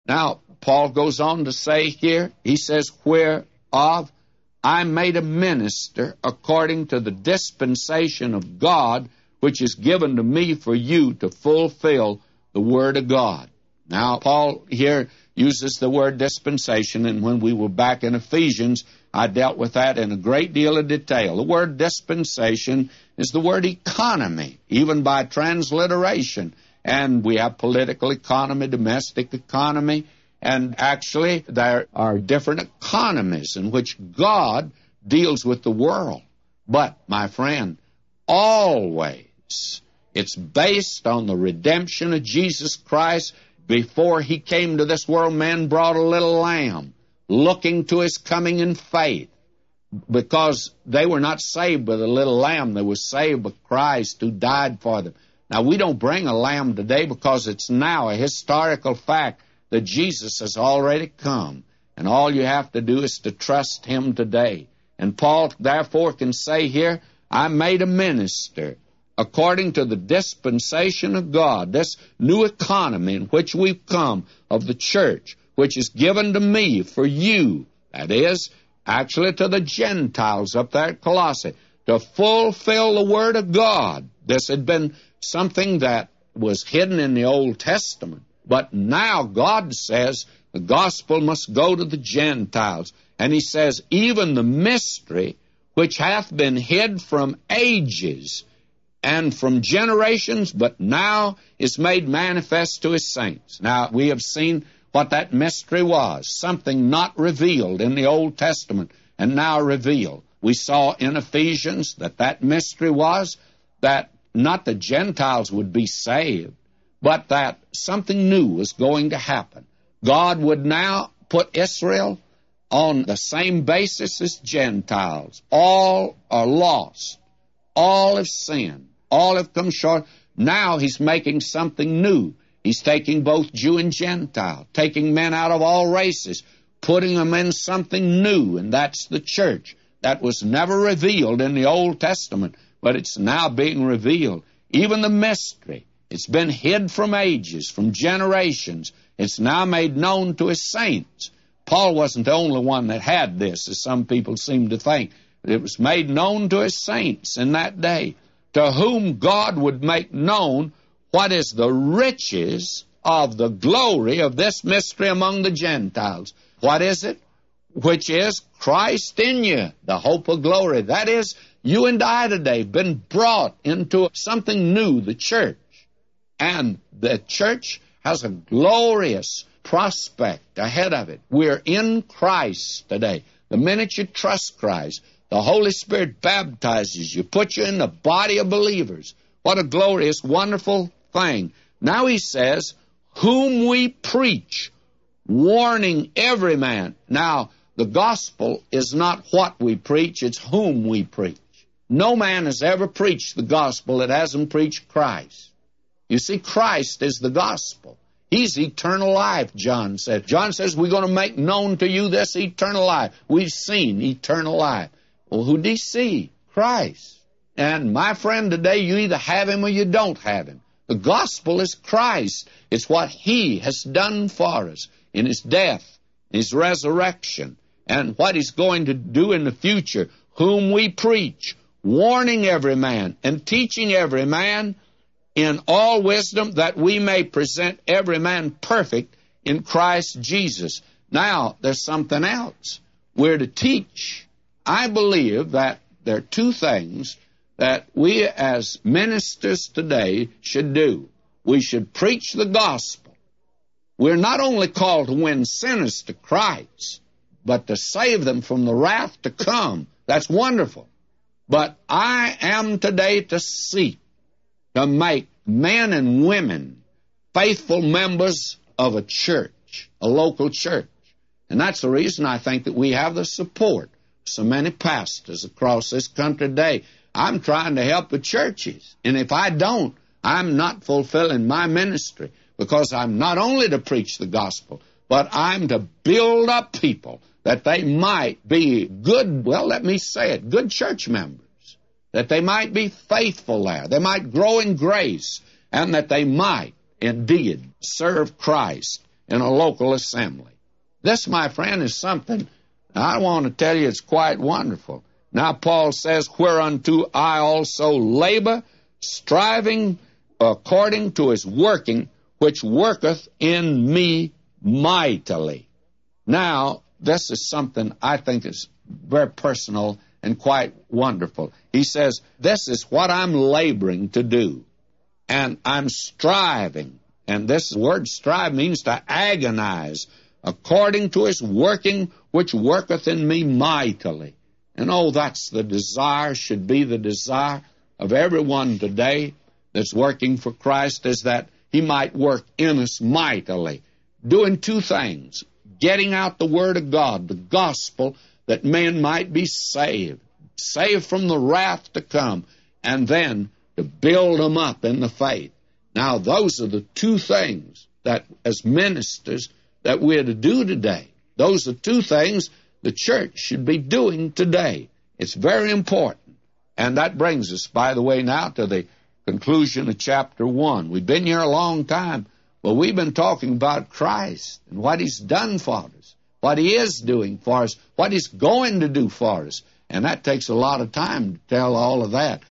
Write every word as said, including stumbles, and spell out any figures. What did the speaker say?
Now, Paul goes on to say here, he says, whereof I made a minister according to the dispensation of God, which is given to me for you to fulfill the word of God. Now, Paul here uses the word dispensation, and when we were back in Ephesians, I dealt with that in a great deal of detail. The word dispensation is the word economy, even by transliteration. And we have political economy, domestic economy, and actually there are different economies in which God deals with the world. But, my friend, always it's based on the redemption of Jesus Christ. Before he came to this world, men brought a little lamb, looking to his coming in faith, because they were not saved by the little lamb. They were saved by Christ who died for them. Now, we don't bring a lamb today because it's now a historical fact that Jesus has already come, and all you have to do is to trust him today. And Paul, therefore, can say here, I made a minister according to the dispensation of God, this new economy in which we've come of the church, which is given to me for you, that is, actually to the Gentiles up there at Colossae, to fulfill the word of God. This had been something that was hidden in the Old Testament, but now God says the gospel must go to the Gentiles. And he says, even the mystery which hath been hid from ages and from generations, but now is made manifest to his saints. Now, we have seen what that mystery was, something not revealed in the Old Testament, and now revealed. We saw in Ephesians that that mystery was that not the Gentiles would be saved, but that something new was going to happen. God would now put Israel on the same basis as Gentiles. All are lost. All have sinned. All have come short. Now he's making something new. He's taking both Jew and Gentile, taking men out of all races, putting them in something new, and that's the church. That was never revealed in the Old Testament, but it's now being revealed. Even the mystery, it's been hid from ages, from generations. It's now made known to his saints. Paul wasn't the only one that had this, as some people seem to think. It was made known to his saints in that day, to whom God would make known what is the riches of the glory of this mystery among the Gentiles. What is it? Which is Christ in you, the hope of glory. That is, you and I today have been brought into something new, the church. And the church has a glorious prospect ahead of it. We're in Christ today. The minute you trust Christ, the Holy Spirit baptizes you, puts you in the body of believers. What a glorious, wonderful thing. Now he says, whom we preach, warning every man. Now, the gospel is not what we preach, it's whom we preach. No man has ever preached the gospel that hasn't preached Christ. You see, Christ is the gospel. He's eternal life, John said. John says, we're going to make known to you this eternal life. We've seen eternal life. Well, who did he see? Christ. And my friend, today you either have him or you don't have him. The gospel is Christ. It's what he has done for us in his death, his resurrection, and what he's going to do in the future, whom we preach, warning every man and teaching every man in all wisdom, that we may present every man perfect in Christ Jesus. Now, there's something else. We're to teach. I believe that there are two things that we as ministers today should do. We should preach the gospel. We're not only called to win sinners to Christ, but to save them from the wrath to come. That's wonderful. But I am today to seek to make men and women faithful members of a church, a local church. And that's the reason I think that we have the support of so many pastors across this country today. I'm trying to help the churches. And if I don't, I'm not fulfilling my ministry, because I'm not only to preach the gospel, but I'm to build up people that they might be good, well, let me say it, good church members, that they might be faithful there, they might grow in grace, and that they might indeed serve Christ in a local assembly. This, my friend, is something I want to tell you it's quite wonderful. Now, Paul says, whereunto I also labor, striving according to his working, which worketh in me mightily. Now, this is something I think is very personal and quite wonderful. He says, this is what I'm laboring to do, and I'm striving. And this word strive means to agonize, according to his working, which worketh in me mightily. And oh, that's the desire, should be the desire of everyone today that's working for Christ, is that he might work in us mightily, doing two things: getting out the Word of God, the gospel, that men might be saved, saved from the wrath to come, and then to build them up in the faith. Now, those are the two things that, as ministers, that we're to do today. Those are two things the church should be doing today. It's very important. And that brings us, by the way, now to the conclusion of chapter one. We've been here a long time, but we've been talking about Christ and what he's done for us, what he is doing for us, what he's going to do for us. And that takes a lot of time to tell all of that.